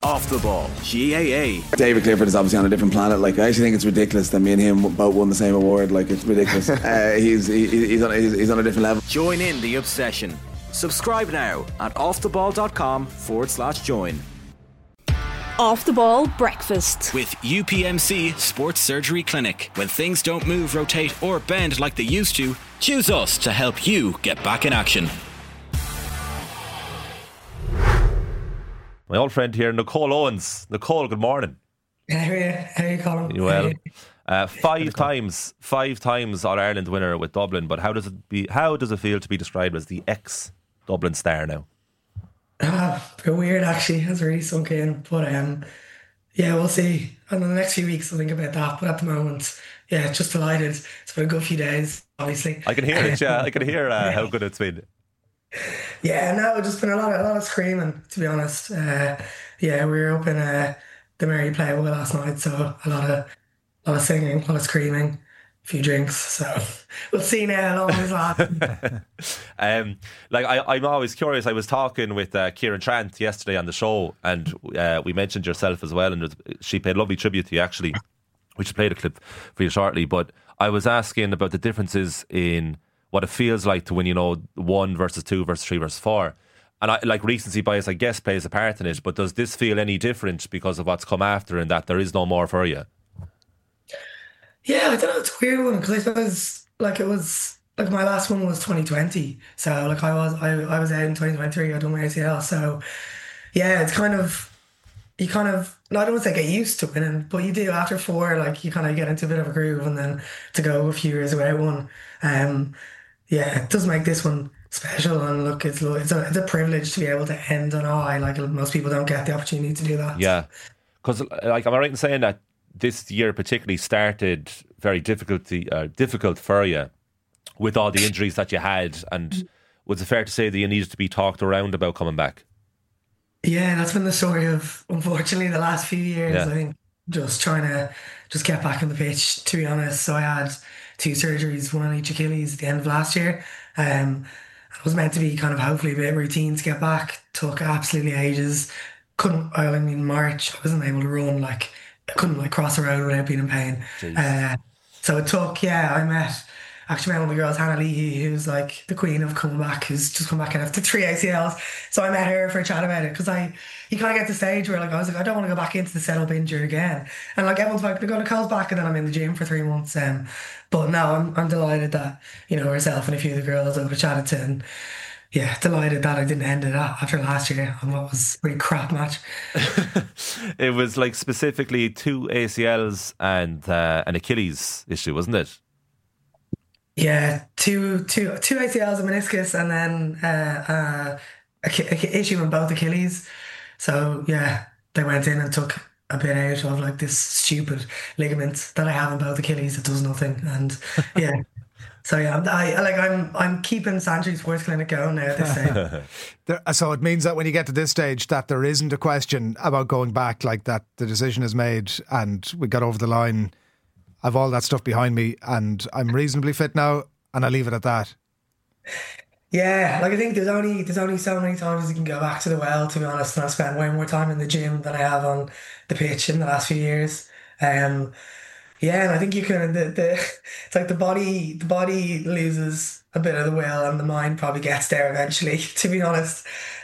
Off the Ball, GAA. David Clifford is obviously on a different planet. Like, I actually think it's ridiculous that me and him both won the same award. Like, it's ridiculous. He's on a different level. Join in the obsession. Subscribe now at offtheball.com/join. Off the Ball Breakfast with UPMC Sports Surgery Clinic. When things don't move, rotate or bend like they used to, choose us to help you get back in action. My old friend here, Nicole Owens. Nicole, good morning. How are you, Colin? You well? Five times All-Ireland winner with Dublin, but how does it feel to be described as the ex-Dublin star now? A bit weird, actually. It's really sunk in. But yeah, we'll see. And in the next few weeks, I'll think about that. But at the moment, yeah, just delighted. It's been a good few days, obviously. I can hear it, yeah. I can hear how good it's been. Yeah, no, just been a lot of screaming, to be honest. Yeah, we were up in the Mary Playable last night, so a lot of singing, a lot of screaming, a few drinks. So we'll see now how long this lasts. I'm always curious. I was talking with Kieran Trant yesterday on the show, and we mentioned yourself as well, and she paid lovely tribute to you, actually. We should play the clip for you shortly, but I was asking about the differences in what it feels like to win, 1 versus 2 versus 3 versus 4. And recency bias, I guess, plays a part in it, but does this feel any different because of what's come after and that there is no more for you? Yeah, I don't know, it's a weird one, because I suppose it was my last one was 2020, so I was out in 2023. I done my ACL, so yeah, it's I don't want to say get used to winning, but you do after 4. You kind of get into a bit of a groove, and then to go a few years without one, yeah, it does make this one special. And look, it's a privilege to be able to end on a high. Most people don't get the opportunity to do that. Yeah, because am I right in saying that this year particularly started very difficult for you with all the injuries that you had, and was it fair to say that you needed to be talked around about coming back? Yeah, that's been the story of, unfortunately, the last few years. Yeah. I think just trying to get back on the pitch, to be honest. So I had 2 surgeries, one on each Achilles at the end of last year. It was meant to be kind of hopefully a bit of routine to get back. Took absolutely ages. March, I wasn't able to run. I couldn't cross the road without being in pain. So it took, I met one of the girls, Hannah Leahy, who's the queen of coming back, who's just come back after 3 ACLs. So I met her for a chat about it, because you kind of get to the stage where I was I don't want to go back into the setup injured again. And everyone's they're going to call back, and then I'm in the gym for 3 months. But no, I'm delighted that, herself and a few of the girls I would have chatted to, and yeah, delighted that I didn't end it after last year on what was a pretty crap match. It was specifically 2 ACLs and an Achilles issue, wasn't it? Yeah, two ACLs, a meniscus, and then a issue in both Achilles. So yeah, they went in and took a bit out of this stupid ligament that I have in both Achilles that does nothing. And yeah, so yeah, I'm keeping Sanctuary Sports Clinic going now at this stage. So it means that when you get to this stage, that there isn't a question about going back, that the decision is made and we got over the line. I've all that stuff behind me and I'm reasonably fit now, and I'll leave it at that. Yeah, I think there's only so many times you can go back to the well, to be honest, and I've spent way more time in the gym than I have on the pitch in the last few years. Yeah, and I think you can it's the body loses a bit of the will and the mind probably gets there eventually, to be honest.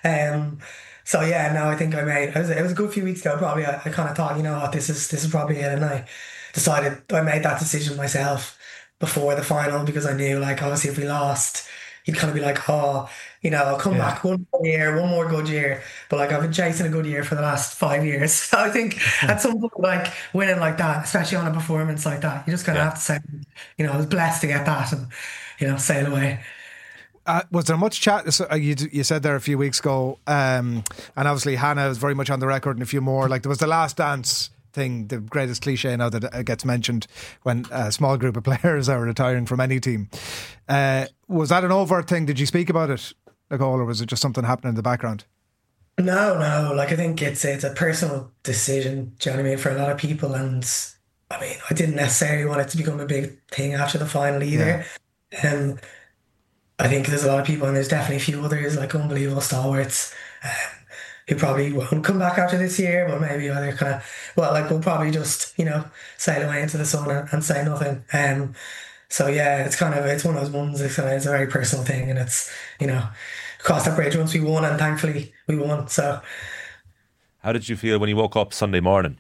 So yeah, no, I think it was a good few weeks ago probably. I kind of thought, this is probably it, and I made that decision myself before the final, because I knew obviously if we lost, he'd kind of be I'll come back one more good year. But I've been chasing a good year for the last 5 years. So I think at some point, winning like that, especially on a performance like that, you just kind of have to say, I was blessed to get that and, sail away. Was there much chat? So, you said there a few weeks ago, and obviously Hannah was very much on the record, and a few more. There was the Last Dance thing, the greatest cliche now that gets mentioned when a small group of players are retiring from any team. Was that an overt thing? Did you speak about it, Nicole, or was it just something happening in the background? No. I think it's a personal decision, do you know what I mean, for a lot of people. And I didn't necessarily want it to become a big thing after the final either. Yeah. I think there's a lot of people, and there's definitely a few others, unbelievable stalwarts. who probably won't come back after this year, but maybe either kind of, well, like we'll probably just, sail away into the sun and say nothing. So yeah, it's one of those ones. It's a very personal thing, and it's crossed that bridge once we won, and thankfully we won. So, how did you feel when you woke up Sunday morning?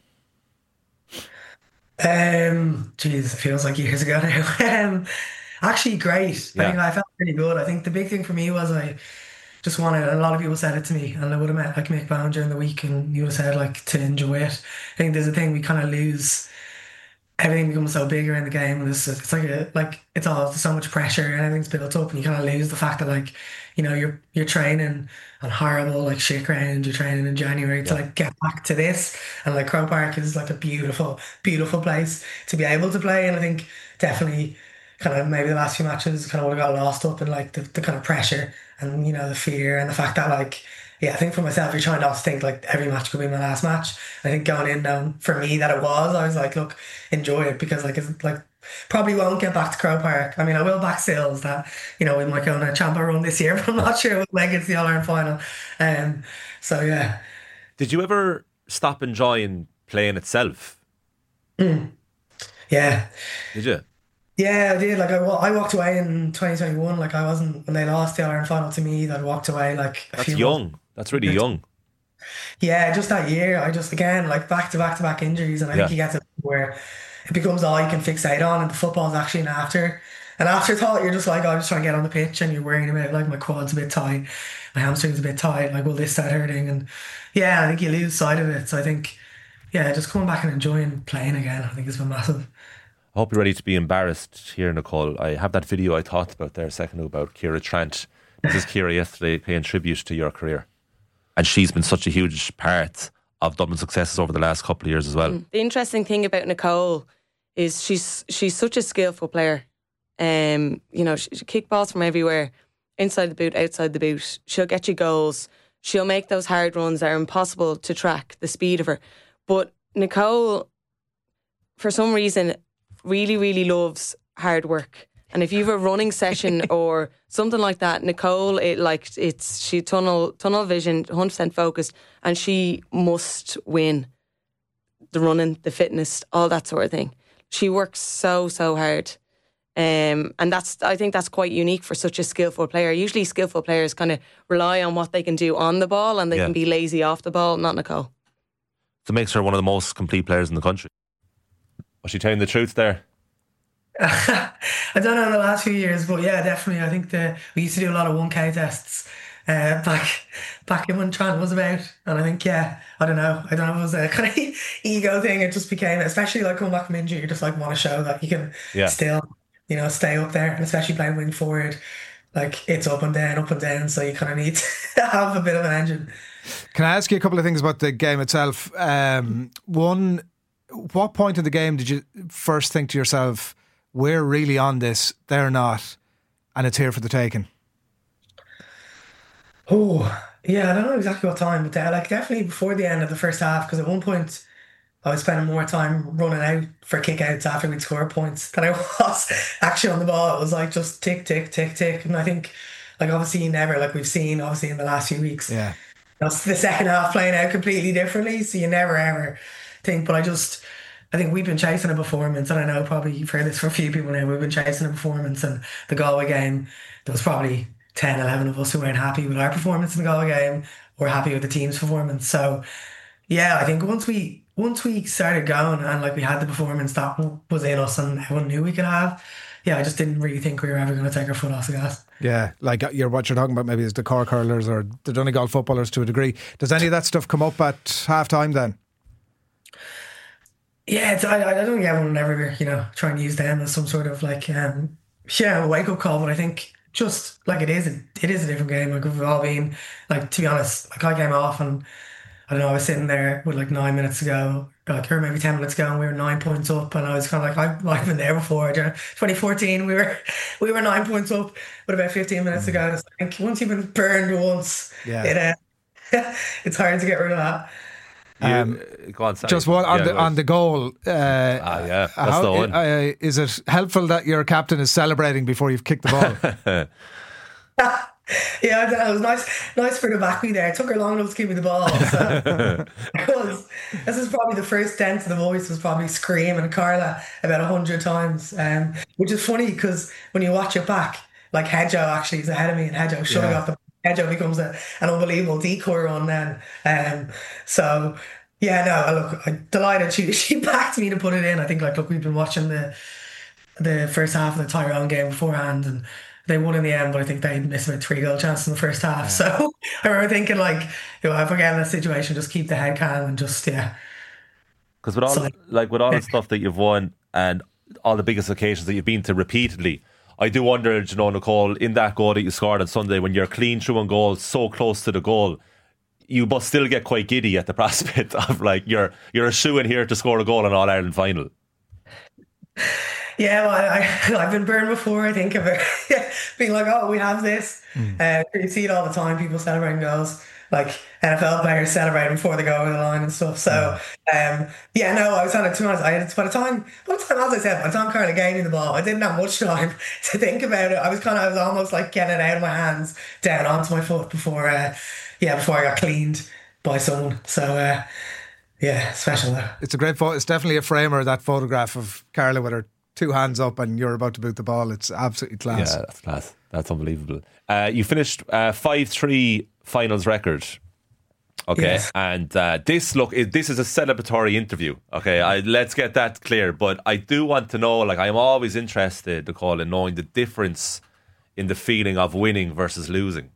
Geez, it feels like years ago now. Actually, great. Yeah. I think I felt pretty good. I think the big thing for me was I just wanted, a lot of people said it to me, and I would have met like Mick Bowen during the week, and you would have said like to enjoy it. I think there's a thing we kind of lose. Everything becomes so big around the game. It's it's all so much pressure, and everything's built up, and you kind of lose the fact that you're training on horrible like shit ground. You're training in January to like get back to this, and like Croke Park is like a beautiful, beautiful place to be able to play. And I think definitely kind of maybe the last few matches kind of would have got lost up in like the kind of pressure and the fear and the fact that I think for myself, you're trying not to think like every match could be my last match. I think going in now for me that it was, I was like, look, enjoy it, because it's like probably won't get back to Croke Park. I mean, I will back Sills that we might go on a champion run this year, but I'm not sure we'll make it to the All-Ireland final. So yeah. Did you ever stop enjoying playing itself? Yeah. Did you? Yeah, I did. Like I walked away in 2021. Like I wasn't, when they lost the All-Ireland final to me, that walked away like a That's few young. months. That's really young. Yeah, just that year, I just again like back to back injuries, and I think you get to where it becomes all you can fixate on, and the football's actually an afterthought. You're just like, I'm just trying to get on the pitch, and you're worrying about like my quad's a bit tight, my hamstring's a bit tight, like will this start hurting? And yeah, I think you lose sight of it. So I think just coming back and enjoying playing again, I think has been massive. I hope you're ready to be embarrassed here, Nicole. I have that video I talked about there a second ago about Ciara Trent. This is Ciara yesterday paying tribute to your career. And she's been such a huge part of Dublin's successes over the last couple of years as well. The interesting thing about Nicole is she's such a skillful player. She kick balls from everywhere, inside the boot, outside the boot. She'll get you goals. She'll make those hard runs that are impossible to track, the speed of her. But Nicole, for some reason, really, really loves hard work. And if you have a running session or something like that, Nicole, she tunnel vision, 100% focused, and she must win the running, the fitness, all that sort of thing. She works so hard. And I think that's quite unique for such a skillful player. Usually skillful players kind of rely on what they can do on the ball, and they can be lazy off the ball. Not Nicole. So it makes her one of the most complete players in the country. Was she telling the truth there? I don't know in the last few years, but yeah, definitely. I think we used to do a lot of 1K tests back in when Trant was about, and I think I don't know if it was a kind of ego thing. It just became, especially like coming back from injury, you just like want to show that you can still stay up there, and especially playing wing forward, like it's up and down, so you kind of need to have a bit of an engine. Can I ask you a couple of things about the game itself? One, what point in the game did you first think to yourself, we're really on this, they're not, and it's here for the taking? Oh, yeah, I don't know exactly what time, but definitely before the end of the first half, because at one point I was spending more time running out for kick-outs after we'd score points than I was actually on the ball. It was like just tick, tick, tick, tick. And I think, obviously we've seen obviously in the last few weeks, that's the second half playing out completely differently, so you never ever think, but I think we've been chasing a performance, and I know probably you've heard this from a few people now, we've been chasing a performance, and the Galway game, there was probably 10, 11 of us who weren't happy with our performance in the Galway game, or happy with the team's performance. So yeah, I think once we started going and we had the performance that was in us and everyone knew we could have, I just didn't really think we were ever going to take our foot off the gas. Yeah, what you're talking about maybe is the Cork hurlers or the Donegal footballers to a degree. Does any of that stuff come up at half time then? Yeah, I don't think everyone would ever, try and use them as some sort of a wake-up call, but I think just it is a different game. We've all been, to be honest, I came off and I don't know, I was sitting there with 9 minutes to go, or maybe 10 minutes ago, and we were 9 points up, and I was kind of I've been there before. 2014, we were 9 points up with about 15 minutes to go. It's once you've been burned once, it's hard to get rid of that. Go on, sorry. Just one on the goal. That's the one. Is it helpful that your captain is celebrating before you've kicked the ball? Yeah, I don't know, it was nice for her to back me there. It took her long enough to give me the ball. So this is probably the first dent to the voice was probably screaming Carla about 100 times. Which is funny because when you watch it back, like Hedjo actually is ahead of me, and Hedjo shutting off the Hedjo becomes an unbelievable decoy run then. So yeah, no, look, I'm delighted she backed me to put it in. I think look, we've been watching the first half of the Tyrone game beforehand, and they won in the end, but I think they missed about 3 goal chances in the first half. Yeah. So I remember thinking if I get in that situation, just keep the head calm and just Because with all the stuff that you've won and all the biggest occasions that you've been to repeatedly, I do wonder, Nicole, in that goal that you scored on Sunday, when you're clean through on goal, so close to the goal, you must still get quite giddy at the prospect of you're a shoe in here to score a goal in All Ireland final. Yeah, well, I've been burned before, I think, of it being like, oh, we have this. You see it all the time, people celebrating goals, like NFL players celebrating before they go over the line and stuff. So, I was on it 2 months. By the time, as I said, by the time Carla gave me the ball, I didn't have much time to think about it. I was almost like getting it out of my hands down onto my foot before I got cleaned by someone. So, special though. It's a great photo. It's definitely a framer, that photograph of Carla with her 2 hands up and you're about to boot the ball. It's absolutely class. Yeah, that's class. That's unbelievable. You finished 5-3 finals record. Okay, yes. And this is a celebratory interview. Okay, let's get that clear. But I do want to know, I'm always interested, Nicole, in knowing the difference in the feeling of winning versus losing.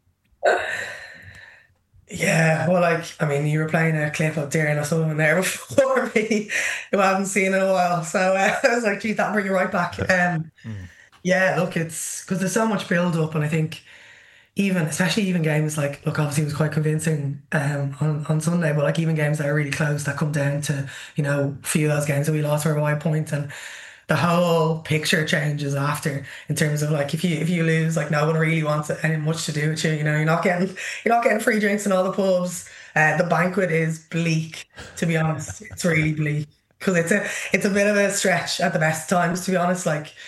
Yeah, well, you were playing a clip of Darren O'Sullivan there before me, who I haven't seen in a while. So I was like, geez, that'll bring you right back. Yeah, look, it's because there's so much build up, and I think especially games obviously it was quite convincing on Sunday, but even games that are really close that come down to, a few of those games that we lost for a wide point, and the whole picture changes after, in terms of if you lose, no one really wants any much to do with you. You're not getting free drinks in all the pubs. The banquet is bleak, to be honest. It's really bleak because it's a bit of a stretch at the best times, to be honest.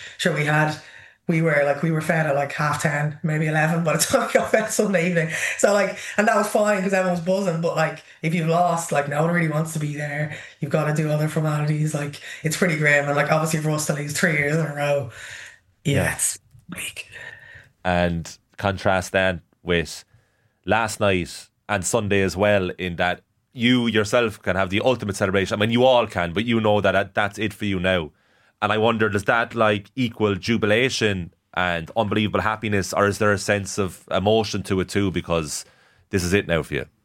We were fed at 10:30, maybe 11 by the time we got fed Sunday evening. So and that was fine because everyone was buzzing. But if you've lost, no one really wants to be there. You've got to do other formalities. It's pretty grim. And obviously for us to lose 3 years in a row, it's bleak. And contrast then with last night and Sunday as well, in that you yourself can have the ultimate celebration. I mean, you all can, but you know that that's it for you now. And I wonder, does that equal jubilation and unbelievable happiness, or is there a sense of emotion to it too, because this is it now for you?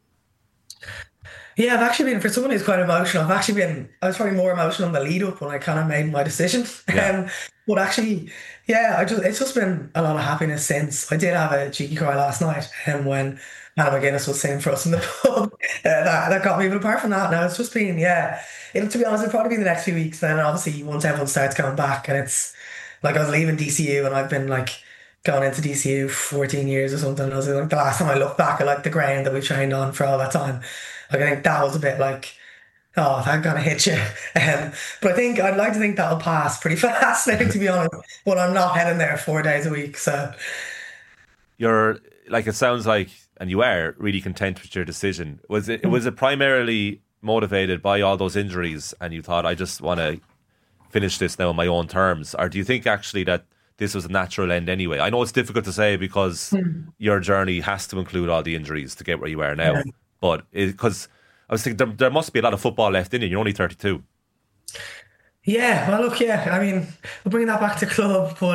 Yeah, I've actually been, for someone who's quite emotional, I was probably more emotional in the lead up when I kind of made my decision. Yeah. But actually, it's just been a lot of happiness since. I did have a cheeky cry last night when Hannah McGuinness was singing for us in the pub. That got me, but apart from that, now it's just been, to be honest, it'll probably be the next few weeks then, obviously once everyone starts coming back, and it's I was leaving DCU and I've been going into DCU for 14 years or something. I was the last time I looked back at the ground that we trained on for all that time, I think that was a bit oh, that kind of hit you. But I think I'd like to think that'll pass pretty fast now, to be honest, but I'm not heading there 4 days a week. So you're it sounds and you are really content with your decision. Was it primarily motivated by all those injuries and you thought, I just want to finish this now on my own terms? Or do you think actually that this was a natural end anyway? I know it's difficult to say because your journey has to include all the injuries to get where you are now, but because I was thinking there must be a lot of football left in you. You're only 32. Yeah, well, look, we'll bring that back to club, but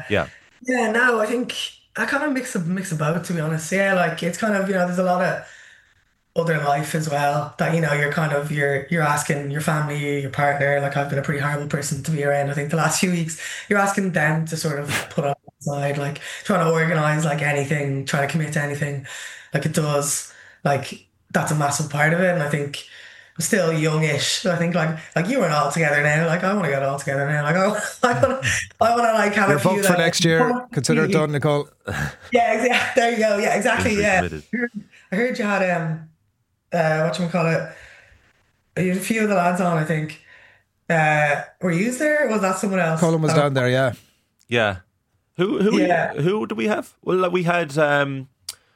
no, I think I kind of mix of both, to be honest. Yeah, it's kind of, there's a lot of other life as well that you're asking your family, your partner. I've been a pretty horrible person to be around. I think the last few weeks you're asking them to sort of put on side, trying to organise anything, trying to commit to anything. It does, that's a massive part of it. And I think I'm still youngish. I think you and all together now. I want to get all together now. I want to have You're a few. You're booked for next year. Consider it done, Nicole. Yeah, exactly. There you go. Yeah, exactly. Yeah. I heard you had whatchamacallit, a few of the lads on, I think. Were you there, or was that someone else? Colin was down there, yeah. Yeah. Who do we have? Well, we had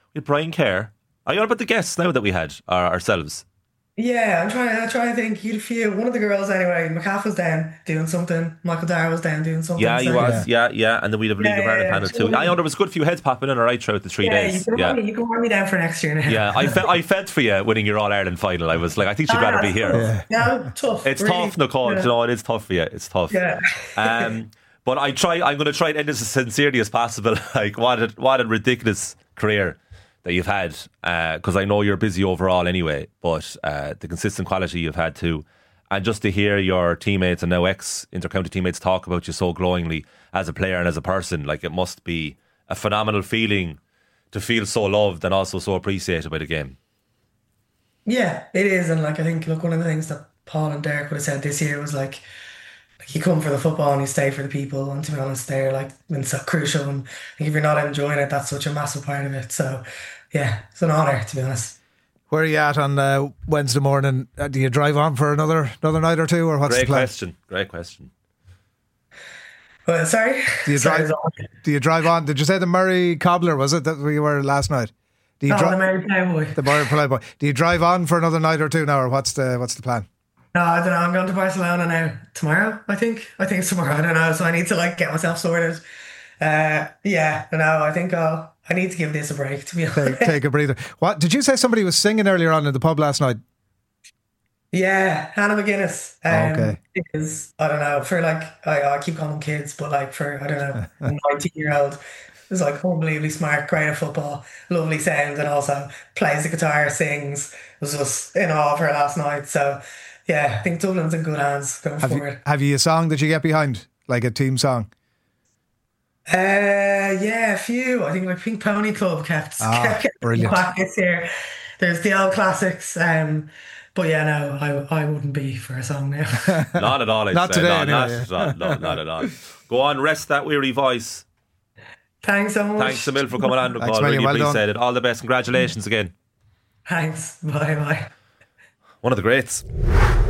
We had Brian Kerr. Are you on about the guests now that we had ourselves? Yeah, I'm trying to think. You had a few. One of the girls anyway. McCaff was down doing something. Michael Dara was down doing something. Yeah, he was. Yeah. And then we'd have a League of Ireland panel too. I know there was a good few heads popping in alright throughout the 3 days. You can run me down for next year now. Yeah, I felt for you winning your All Ireland final. I was like, I think she'd rather be here. Yeah, tough. It's really. tough, Nicole. Yeah. You know, it is tough for you. It's tough. Yeah. But I'm going to try and end this as sincerely as possible. Like, what a ridiculous career that you've had, because I know you're busy overall anyway, but the consistent quality you've had too, and just to hear your teammates and now ex-intercounty teammates talk about you so glowingly as a player and as a person, like, it must be a phenomenal feeling to feel so loved and also so appreciated by the game. Yeah, it is. And like, I think, look, one of the things that Paul and Derek would have said this year was like you come for the football and you stay for the people, and to be honest, they're like been so crucial, and I think if you're not enjoying it, that's such a massive part of it. So yeah, it's an honour, to be honest. Where are you at on Wednesday morning? Do you drive on for another night or two, or what's the plan? Great question. Well, sorry? Do you drive on? Did you say the Murray Cobbler, was it, that we were last night? The Murray Playboy. The Murray Playboy. Do you drive on for another night or two now, or what's the plan? No, I don't know. I'm going to Barcelona now. Tomorrow, I think. I think it's tomorrow. I don't know. So I need to like get myself sorted. Yeah, no, I think I need to give this a break, to be honest. Take a breather. What did you say? Somebody was singing earlier on in the pub last night? Yeah, Hannah McGuinness. Okay. Because I don't know, for like I keep calling them kids, but like for, I don't know, a 19-year-old is like unbelievably smart, great at football, lovely sound, and also plays the guitar, sings. Was just in awe of her last night. So yeah, I think Dublin's in good hands going forward. Have you a song that you get behind, like a team song? Yeah, a few. I think like Pink Pony Club kept brilliant this year. There's the old classics. But yeah, no, I wouldn't be for a song now. Not at all. Not today, anyway. Not at all. Go on, rest that weary voice. Thanks so much. Thanks a mil for coming on, Nicole. Really appreciate it. All the best. Congratulations again. Thanks. Bye. One of the greats.